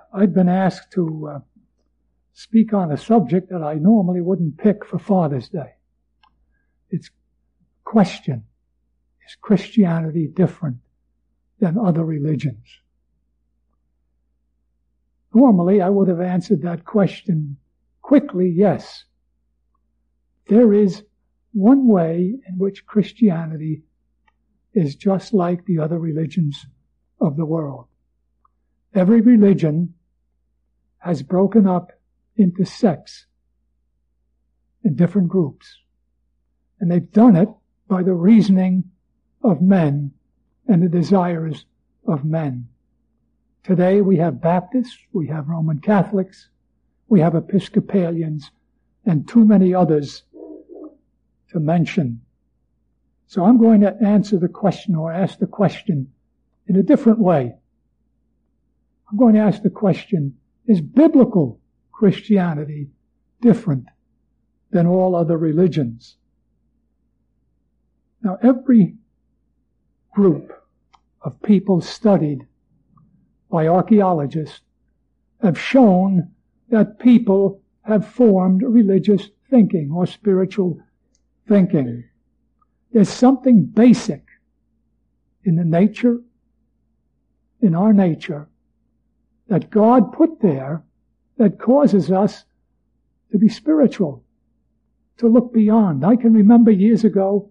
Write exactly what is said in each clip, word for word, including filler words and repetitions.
I'd been asked to uh, speak on a subject that I normally wouldn't pick for Father's Day. It's question, is Christianity different than other religions? Normally, I would have answered that question quickly, yes. There is one way in which Christianity is just like the other religions of the world. Every religion has broken up into sects in different groups. And they've done it by the reasoning of men and the desires of men. Today we have Baptists, we have Roman Catholics, we have Episcopalians, and too many others to mention. So I'm going to answer the question, or ask the question, in a different way. I'm going to ask the question, is biblical Christianity different than all other religions? Now, every group of people studied by archaeologists have shown that people have formed religious thinking or spiritual thinking. There's something basic in the nature, in our nature, that God put there that causes us to be spiritual, to look beyond. I can remember years ago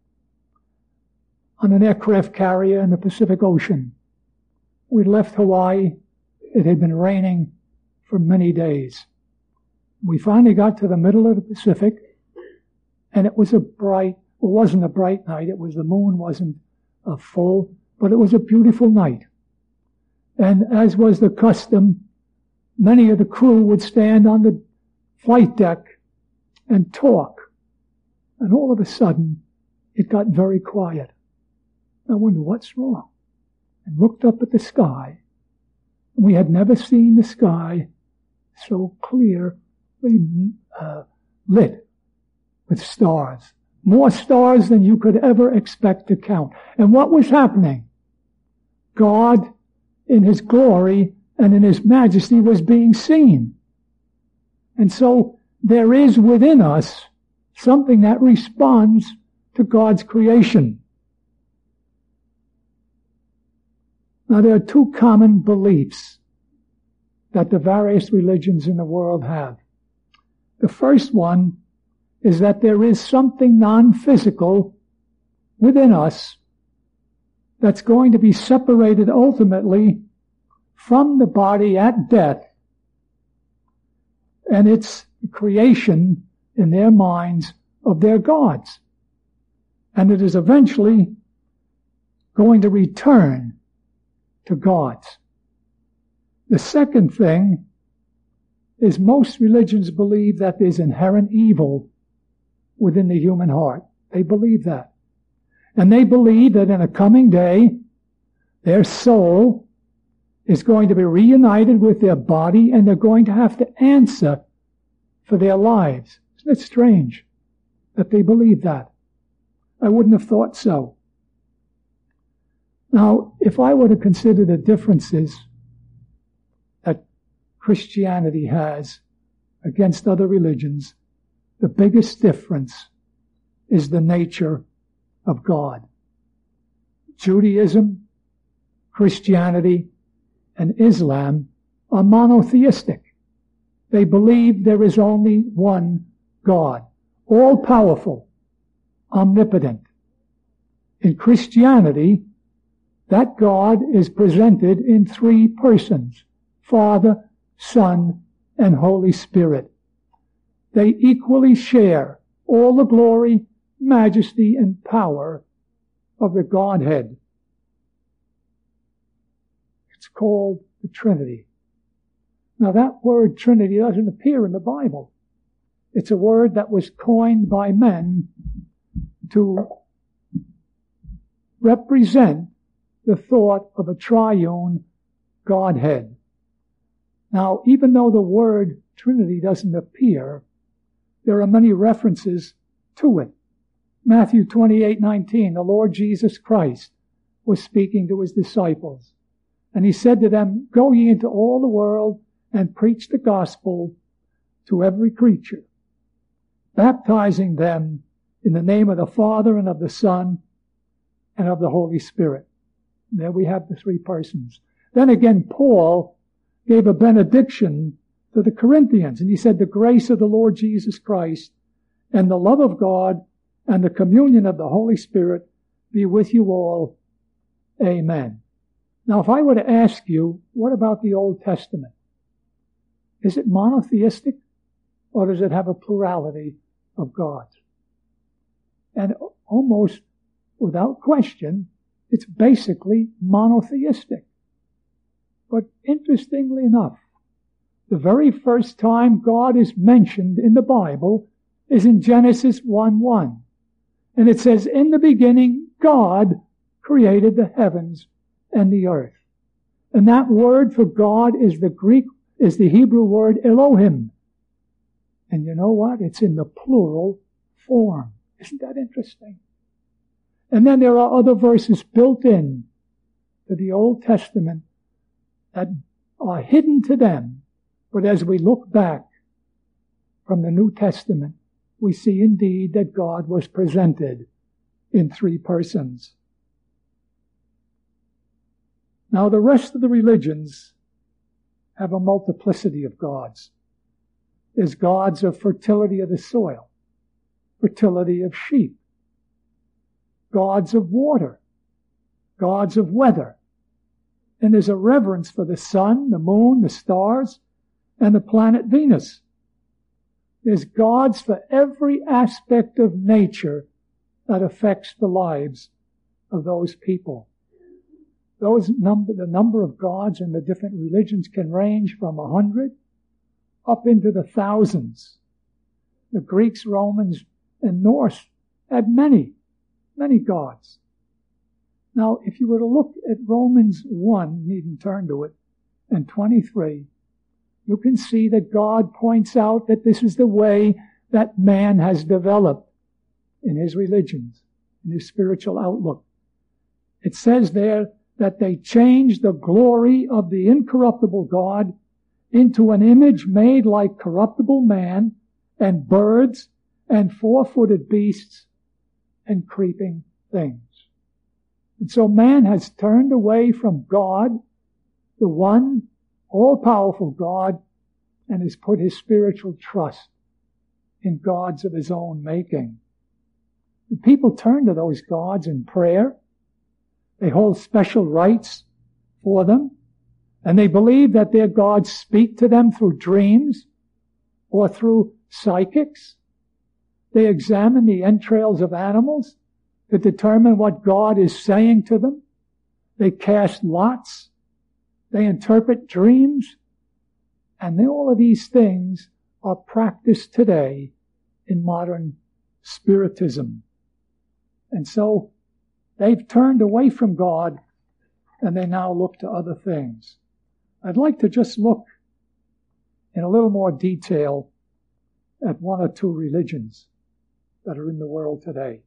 on an aircraft carrier in the Pacific Ocean. We left Hawaii. It had been raining for many days. We finally got to the middle of the Pacific, and it was a bright, it wasn't a bright night. It was, the moon wasn't uh, full, but it was a beautiful night. And as was the custom, many of the crew would stand on the flight deck and talk. And all of a sudden, it got very quiet. I wondered, what's wrong? And looked up at the sky. We had never seen the sky so clearly uh, lit with stars. More stars than you could ever expect to count. And what was happening? God, in His glory and in His majesty, was being seen. And so there is within us something that responds to God's creation. Now, there are two common beliefs that the various religions in the world have. The first one is that there is something non-physical within us that's going to be separated ultimately from the body at death. And it's the creation in their minds of their gods. And it is eventually going to return to God's. The second thing is most religions believe that there's inherent evil within the human heart. They believe that. And they believe that in a coming day, their soul is going to be reunited with their body, and they're going to have to answer for their lives. Isn't it strange that they believe that? I wouldn't have thought so. Now, if I were to consider the differences that Christianity has against other religions, the biggest difference is the nature of God. Judaism, Christianity, and Islam are monotheistic. They believe there is only one God, all-powerful, omnipotent. In Christianity, that God is presented in three persons: Father, Son, and Holy Spirit. They equally share all the glory, majesty, and power of the Godhead. It's called the Trinity. Now, that word Trinity doesn't appear in the Bible. It's a word that was coined by men to represent the thought of a triune Godhead. Now, even though the word Trinity doesn't appear, there are many references to it. Matthew twenty-eight nineteen, the Lord Jesus Christ was speaking to His disciples. And he said to them, go ye into all the world and preach the gospel to every creature, baptizing them in the name of the Father and of the Son and of the Holy Spirit. And there we have the three persons. Then again, Paul gave a benediction to the Corinthians, and he said, the grace of the Lord Jesus Christ and the love of God and the communion of the Holy Spirit be with you all. Amen. Now, if I were to ask you, what about the Old Testament? Is it monotheistic, or does it have a plurality of gods? And almost without question, it's basically monotheistic. But interestingly enough, the very first time God is mentioned in the Bible is in Genesis one one. And it says, in the beginning, God created the heavens and the earth. And that word for God is the Greek, is the Hebrew word Elohim. And you know what? It's in the plural form. Isn't that interesting? And then there are other verses built in to the Old Testament that are hidden to them. But as we look back from the New Testament, we see indeed that God was presented in three persons. Now, the rest of the religions have a multiplicity of gods. There's gods of fertility of the soil, fertility of sheep, gods of water, gods of weather. And there's a reverence for the sun, the moon, the stars, and the planet Venus. There's gods for every aspect of nature that affects the lives of those people. Those number, the number of gods in the different religions can range from a hundred up into the thousands. The Greeks, Romans, and Norse had many, many gods. Now, if you were to look at Romans one, you needn't turn to it, and twenty-three, you can see that God points out that this is the way that man has developed in his religions, in his spiritual outlook. It says there that they changed the glory of the incorruptible God into an image made like corruptible man and birds and four-footed beasts and creeping things. And so man has turned away from God, the one all-powerful God, and has put his spiritual trust in gods of his own making. The people turn to those gods in prayer. They hold special rites for them, and they believe that their gods speak to them through dreams or through psychics. They examine the entrails of animals to determine what God is saying to them. They cast lots. They interpret dreams. And all of these things are practiced today in modern spiritism. And so they've turned away from God, and they now look to other things. I'd like to just look in a little more detail at one or two religions that are in the world today.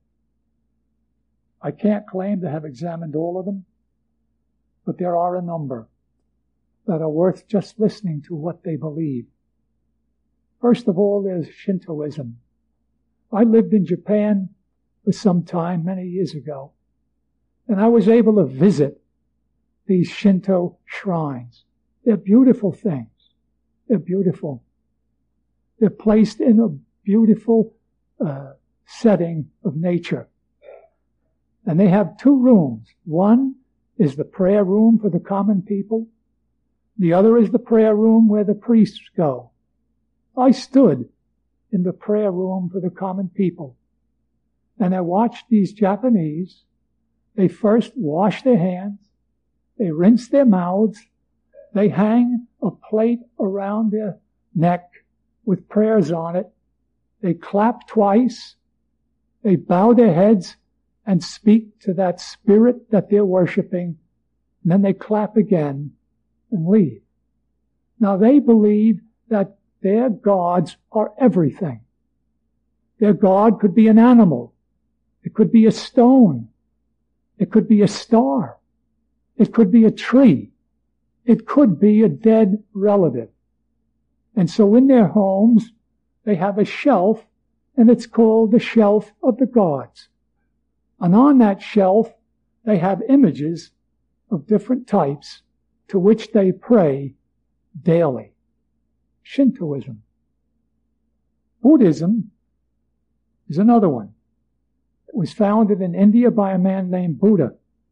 I can't claim to have examined all of them, but there are a number that are worth just listening to what they believe. First of all, there's Shintoism. I lived in Japan for some time, many years ago, and I was able to visit these Shinto shrines. They're beautiful things. They're beautiful. They're placed in a beautiful uh, setting of nature. And they have two rooms. One is the prayer room for the common people. The other is the prayer room where the priests go. I stood in the prayer room for the common people, and I watched these Japanese. They first wash their hands, they rinse their mouths, they hang a plate around their neck with prayers on it, they clap twice, they bow their heads and speak to that spirit that they're worshiping, and then they clap again and leave. Now they believe that their gods are everything. Their God could be an animal. It could be a stone. It could be a star. It could be a tree. it could be a dead relative. And so in their homes, they have a shelf, and it's called the shelf of the gods. And on that shelf, they have images of different types to which they pray daily. Shintoism. Buddhism is another one. It was founded in India by a man named Buddha.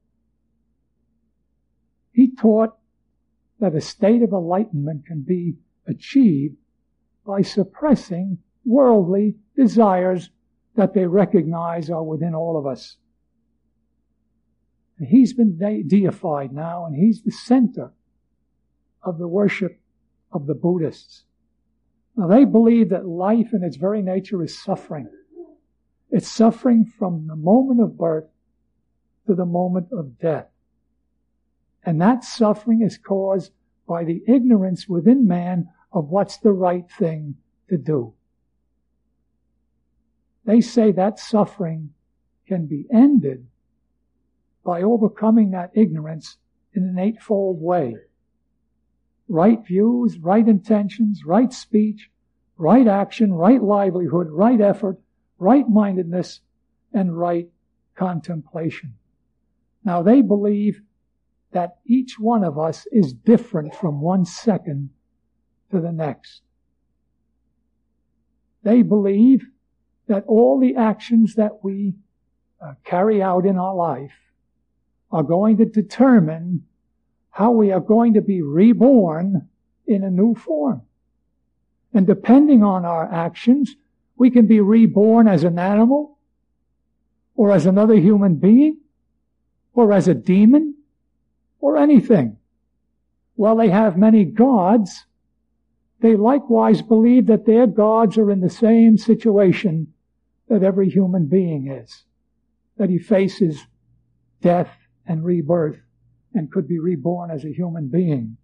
He taught that a state of enlightenment can be achieved by suppressing worldly desires that they recognize are within all of us. And he's been de- deified now, and he's the center of the worship of the Buddhists. Now, they believe that life in its very nature is suffering. It's suffering from the moment of birth to the moment of death. And that suffering is caused by the ignorance within man of what's the right thing to do. They say that suffering can be ended by overcoming that ignorance in an eightfold way. Right views, right intentions, right speech, right action, right livelihood, right effort, right-mindedness, and right contemplation. Now, they believe that each one of us is different from one second to the next. They believe that all the actions that we uh, carry out in our life are going to determine how we are going to be reborn in a new form. And depending on our actions, we can be reborn as an animal, or as another human being, or as a demon, or anything. While they have many gods, they likewise believe that their gods are in the same situation that every human being is, that he faces death and rebirth and could be reborn as a human being.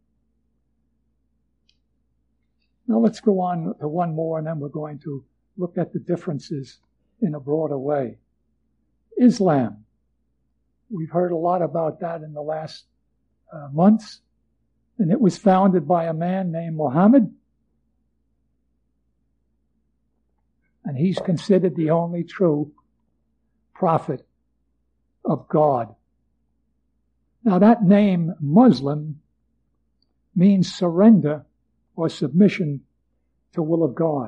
Now let's go on to one more, and then we're going to look at the differences in a broader way. Islam. We've heard a lot about that in the last uh, months, and it was founded by a man named Muhammad, and he's considered the only true prophet of God. Now that name, Muslim, means surrender or submission to the will of God.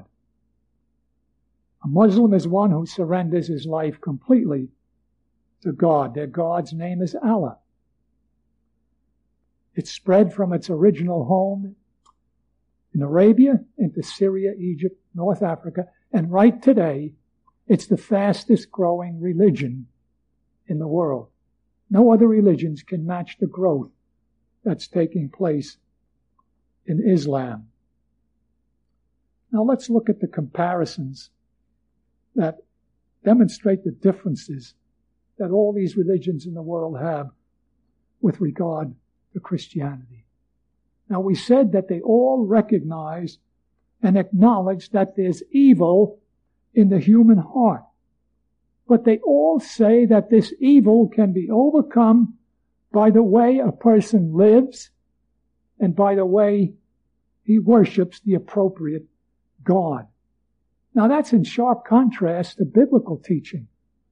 A Muslim is one who surrenders his life completely to God. Their God's name is Allah. It spread from its original home in Arabia into Syria, Egypt, North Africa, and right today, it's the fastest growing religion in the world. No other religions can match the growth that's taking place in Islam. Now let's look at the comparisons that demonstrate the differences that all these religions in the world have with regard to Christianity. Now, we said that they all recognize and acknowledge that there's evil in the human heart. But they all say that this evil can be overcome by the way a person lives and by the way he worships the appropriate God. Now, that's in sharp contrast to biblical teaching.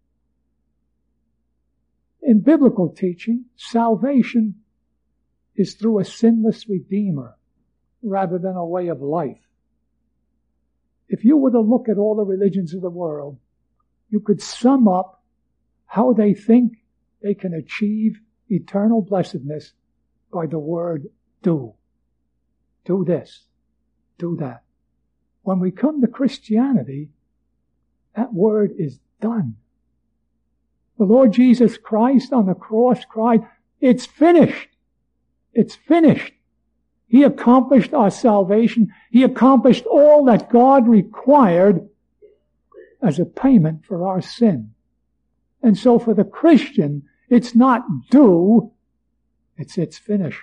In biblical teaching, salvation is through a sinless Redeemer rather than a way of life. If you were to look at all the religions of the world, you could sum up how they think they can achieve eternal blessedness by the word do. Do this. Do that. When we come to Christianity, that word is done. The Lord Jesus Christ on the cross cried, "It's finished. It's finished." He accomplished our salvation. He accomplished all that God required as a payment for our sin. And so for the Christian, it's not do, it's it's finished.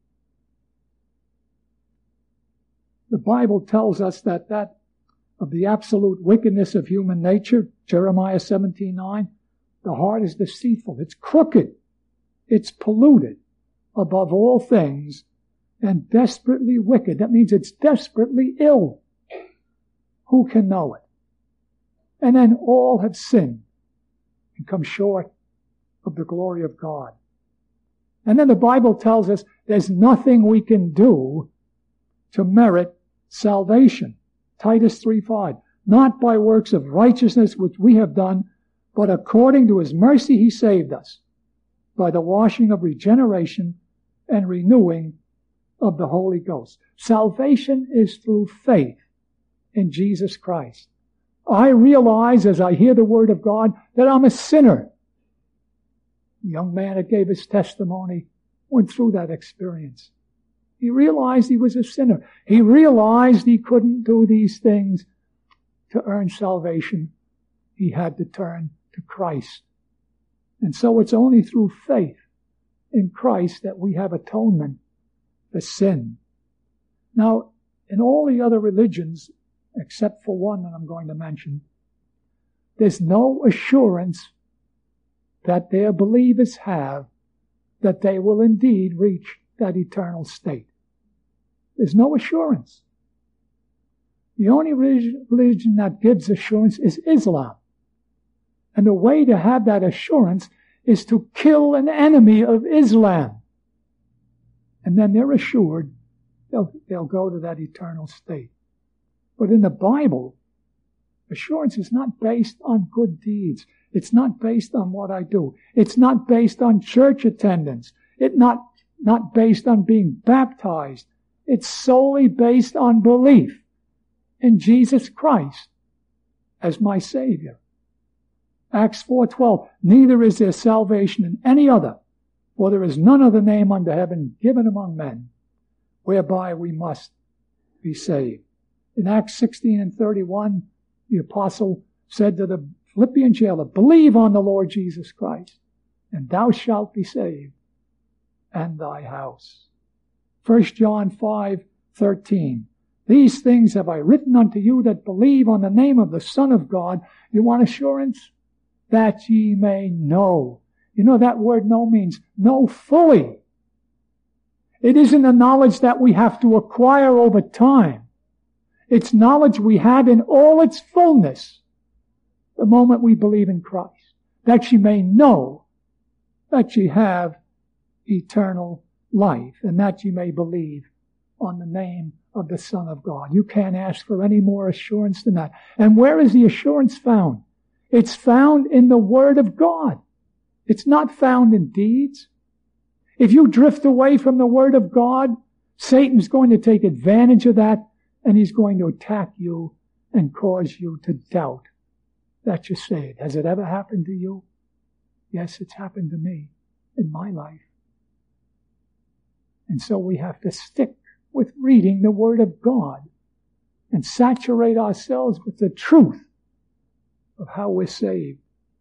The Bible tells us that that of the absolute wickedness of human nature, Jeremiah seventeen nine, the heart is deceitful, it's crooked, it's polluted above all things and desperately wicked. That means it's desperately ill. Who can know it? And then all have sinned and come short of the glory of God. And then the Bible tells us there's nothing we can do to merit salvation. Titus three five. Not by works of righteousness which we have done, but according to his mercy he saved us, by the washing of regeneration and renewing of the Holy Ghost. Salvation is through faith in Jesus Christ. I realize as I hear the word of God that I'm a sinner. The young man that gave his testimony went through that experience. He realized he was a sinner. He realized he couldn't do these things to earn salvation. He had to turn to Christ. And so it's only through faith in Christ that we have atonement for sin. Now, in all the other religions, except for one that I'm going to mention, there's no assurance that their believers have that they will indeed reach that eternal state. There's no assurance. The only religion that gives assurance is Islam. And the way to have that assurance is to kill an enemy of Islam. And then they're assured they'll, they'll go to that eternal state. But in the Bible, assurance is not based on good deeds. It's not based on what I do. It's not based on church attendance. It's not, not based on being baptized. It's solely based on belief in Jesus Christ as my Savior. Acts four twelve, neither is there salvation in any other, for there is none other name under heaven given among men, whereby we must be saved. In Acts sixteen and thirty-one, the apostle said to the Philippian jailer, believe on the Lord Jesus Christ, and thou shalt be saved, and thy house. First John five thirteen, these things have I written unto you that believe on the name of the Son of God. You want assurance? That ye may know. You know that word know means know fully. It isn't a knowledge that we have to acquire over time. It's knowledge we have in all its fullness the moment we believe in Christ. That ye may know that ye have eternal life, and that ye may believe on the name of the Son of God. You can't ask for any more assurance than that. And where is the assurance found? It's found in the Word of God. It's not found in deeds. If you drift away from the Word of God, Satan's going to take advantage of that, and he's going to attack you and cause you to doubt that you're saved. Has it ever happened to you? Yes, it's happened to me in my life. And so we have to stick with reading the Word of God and saturate ourselves with the truth of how we're saved.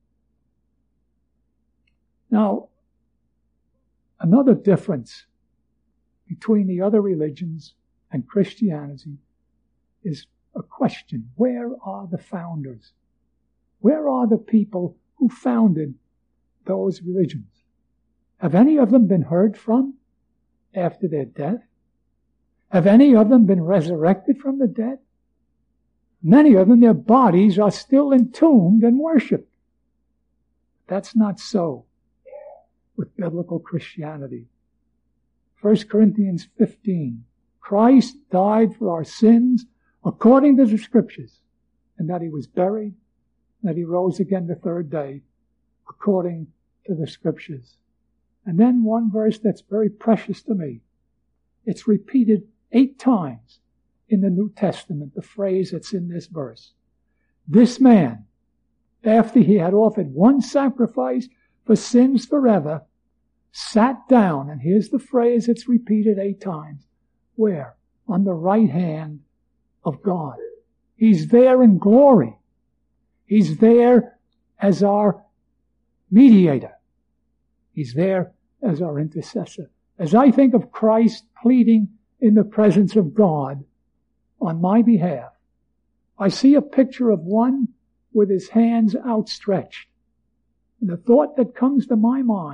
Now, another difference between the other religions and Christianity is a question. Where are the founders? Where are the people who founded those religions? Have any of them been heard from after their death? Have any of them been resurrected from the dead? Many of them, their bodies are still entombed and worshipped. That's not so with biblical Christianity. First Corinthians fifteen, Christ died for our sins according to the Scriptures, and that he was buried, and that he rose again the third day according to the Scriptures. And then one verse that's very precious to me. It's repeated eight times in the New Testament, the phrase that's in this verse. This man, after he had offered one sacrifice for sins forever, sat down, and here's the phrase that's repeated eight times. Where? On the right hand of God. He's there in glory. He's there as our mediator. He's there as our intercessor. As I think of Christ pleading in the presence of God on my behalf, I see a picture of one with his hands outstretched. And the thought that comes to my mind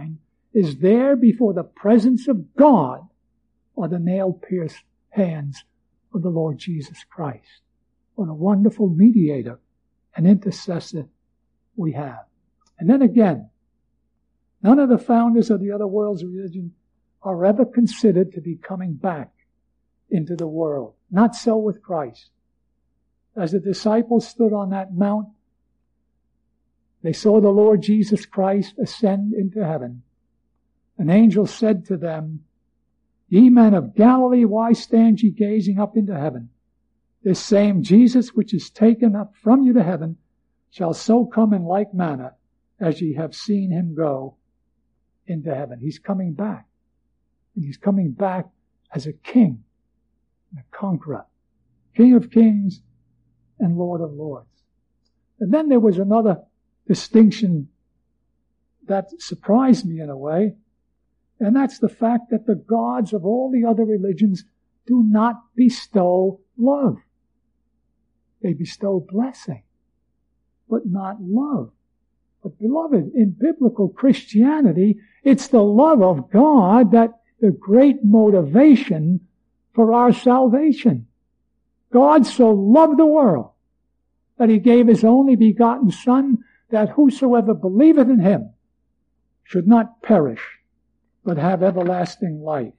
is there before the presence of God are the nail-pierced hands of the Lord Jesus Christ. What a wonderful mediator and intercessor we have. And then again, none of the founders of the other world's religion are ever considered to be coming back into the world. Not so with Christ. As the disciples stood on that mount, they saw the Lord Jesus Christ ascend into heaven. An angel said to them, "Ye men of Galilee, why stand ye gazing up into heaven? This same Jesus which is taken up from you to heaven shall so come in like manner as ye have seen him go into heaven." He's coming back. And he's coming back as a king, a conqueror, King of kings and Lord of lords. And then there was another distinction that surprised me in a way, and that's the fact that the gods of all the other religions do not bestow love. They bestow blessing, but not love. But beloved, in biblical Christianity, it's the love of God that the great motivation for our salvation. God so loved the world that he gave his only begotten Son, that whosoever believeth in him should not perish, but have everlasting life.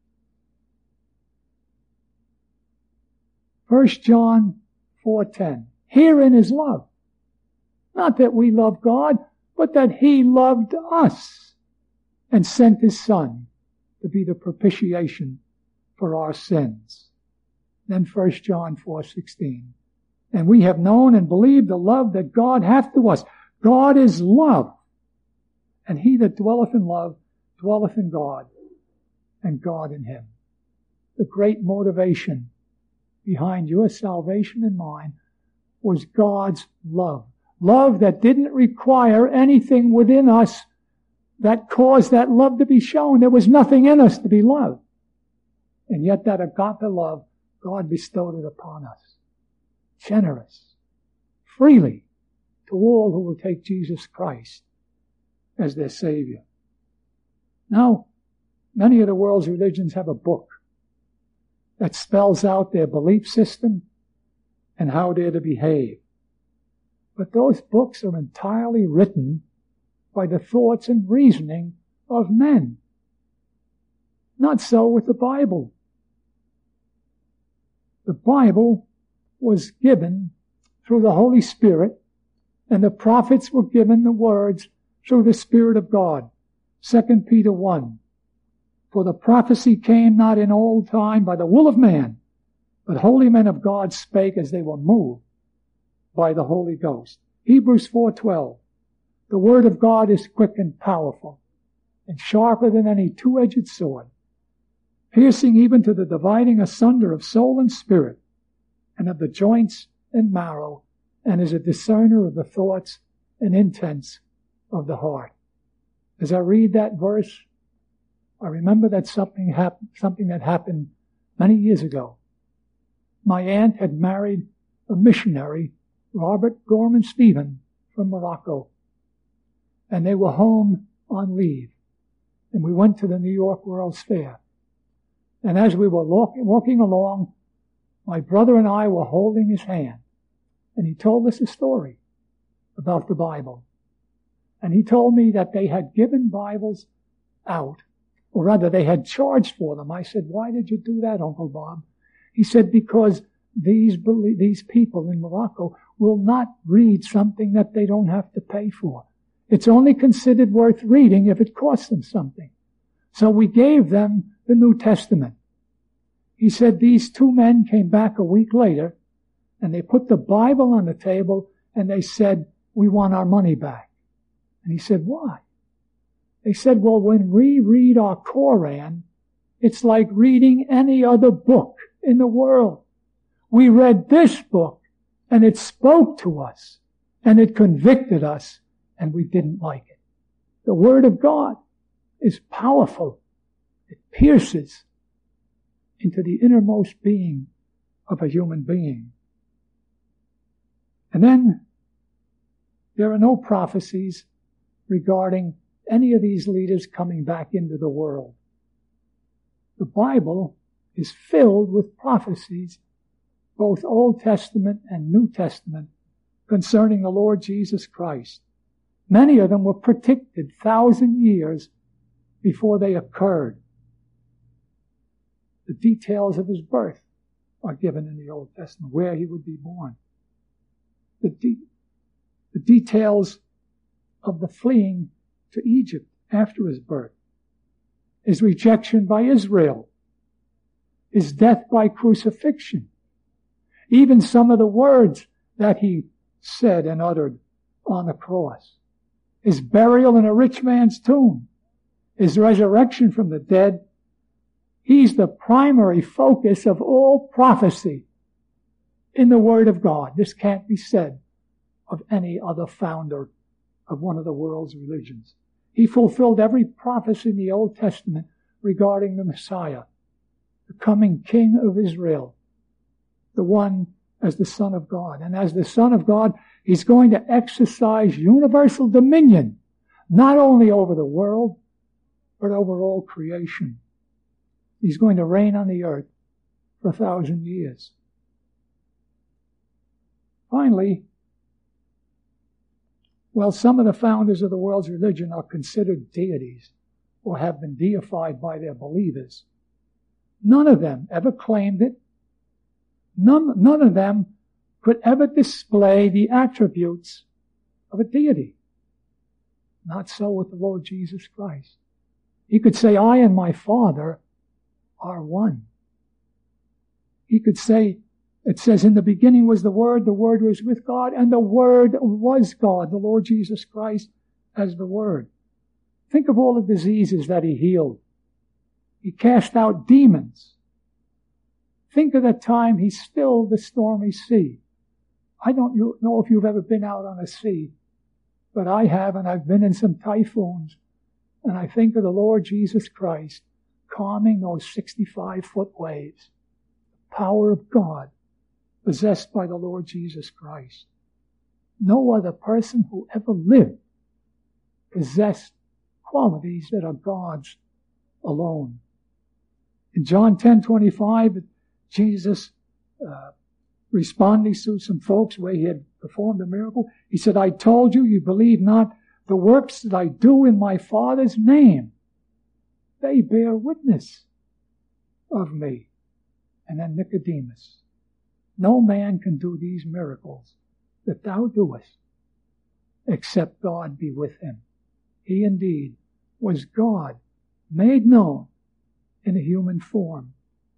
First John four ten. Herein is love. Not that we love God, but that he loved us and sent his Son to be the propitiation for our sins. Then First John four sixteen. And we have known and believed the love that God hath to us. God is love. And he that dwelleth in love dwelleth in God, and God in him. The great motivation behind your salvation and mine was God's love. Love that didn't require anything within us that caused that love to be shown. There was nothing in us to be loved. And yet that agape love, God bestowed it upon us. Generous, freely, to all who will take Jesus Christ as their Savior. Now, many of the world's religions have a book that spells out their belief system and how they're to behave. But those books are entirely written by the thoughts and reasoning of men. Not so with the Bible. The Bible was given through the Holy Spirit, and the prophets were given the words through the Spirit of God. Second Peter one. For the prophecy came not in old time by the will of man, but holy men of God spake as they were moved by the Holy Ghost. Hebrews four twelve. The word of God is quick and powerful, and sharper than any two-edged sword, piercing even to the dividing asunder of soul and spirit, and of the joints and marrow, and is a discerner of the thoughts and intents of the heart. As I read that verse, I remember that something happened, something that happened many years ago. My aunt had married a missionary, Robert Gorman Stephen, from Morocco. And they were home on leave. And we went to the New York World's Fair. And as we were walking, walking along, my brother and I were holding his hand. And he told us a story about the Bible. And he told me that they had given Bibles out, or rather they had charged for them. I said, why did you do that, Uncle Bob? He said, because these these people in Morocco will not read something that they don't have to pay for. It's only considered worth reading if it costs them something. So we gave them the New Testament. He said these two men came back a week later, and they put the Bible on the table, and they said, we want our money back. And he said, why? They said, well, when we read our Koran, it's like reading any other book in the world. We read this book, and it spoke to us, and it convicted us, and we didn't like it. The Word of God is powerful. It pierces into the innermost being of a human being. And then there are no prophecies regarding any of these leaders coming back into the world. The Bible is filled with prophecies, both Old Testament and New Testament, concerning the Lord Jesus Christ. Many of them were predicted thousand years before they occurred. The details of his birth are given in the Old Testament, where he would be born. The, de- the details of the fleeing to Egypt after his birth, his rejection by Israel, his death by crucifixion, even some of the words that he said and uttered on the cross, his burial in a rich man's tomb, his resurrection from the dead. He's the primary focus of all prophecy in the Word of God. This can't be said of any other founder of one of the world's religions. He fulfilled every prophecy in the Old Testament regarding the Messiah, the coming King of Israel, the one as the Son of God. And as the Son of God, he's going to exercise universal dominion, not only over the world, but over all creation. He's going to reign on the earth for a thousand years. Finally, while some of the founders of the world's religion are considered deities or have been deified by their believers, none of them ever claimed it. None, none of them could ever display the attributes of a deity. Not so with the Lord Jesus Christ. He could say, I and my Father are one. He could say, it says, in the beginning was the Word, the Word was with God, and the Word was God, the Lord Jesus Christ as the Word. Think of all the diseases that he healed. He cast out demons. Think of the time he stilled the stormy sea. I don't know if you've ever been out on a sea, but I have, and I've been in some typhoons. And I think of the Lord Jesus Christ calming those sixty-five foot waves. The power of God possessed by the Lord Jesus Christ. No other person who ever lived possessed qualities that are God's alone. In John ten twenty-five, Jesus, uh, responding to some folks where he had performed a miracle, he said, I told you, you believe not. The works that I do in my Father's name, they bear witness of me. And then Nicodemus, no man can do these miracles that thou doest, except God be with him. He indeed was God made known in a human form.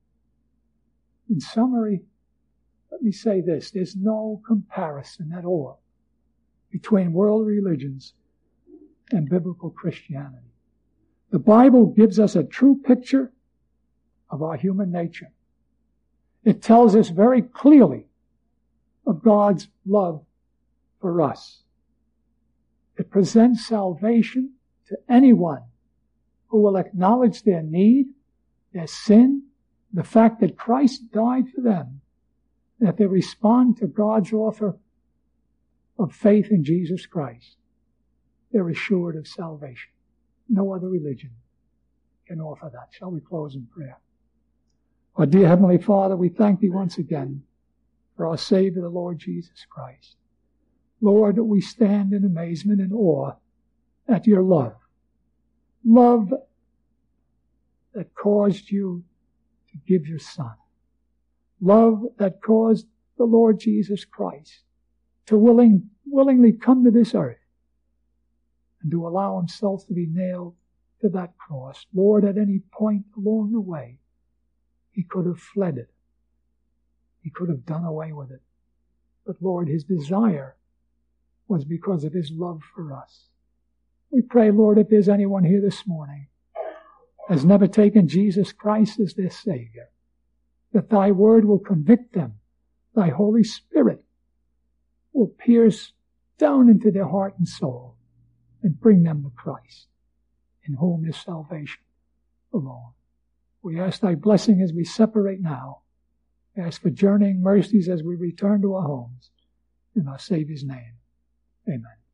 In summary, let me say this. There's no comparison at all between world religions and biblical Christianity. The Bible gives us a true picture of our human nature. It tells us very clearly of God's love for us. It presents salvation to anyone who will acknowledge their need, their sin, the fact that Christ died for them, that they respond to God's offer of faith in Jesus Christ. They're assured of salvation. No other religion can offer that. Shall we close in prayer? Our dear Heavenly Father, we thank Thee once again for our Savior, the Lord Jesus Christ. Lord, we stand in amazement and awe at Your love. Love that caused You to give Your Son. Love that caused the Lord Jesus Christ to willing, willingly come to this earth and to allow Himself to be nailed to that cross. Lord, at any point along the way, He could have fled it. He could have done away with it. But Lord, His desire was because of His love for us. We pray, Lord, if there's anyone here this morning has never taken Jesus Christ as their Savior, that Thy Word will convict them. Thy Holy Spirit will pierce down into their heart and soul and bring them to Christ, in whom is salvation alone. We ask Thy blessing as we separate now. We ask for journeying mercies as we return to our homes. In our Savior's name, amen.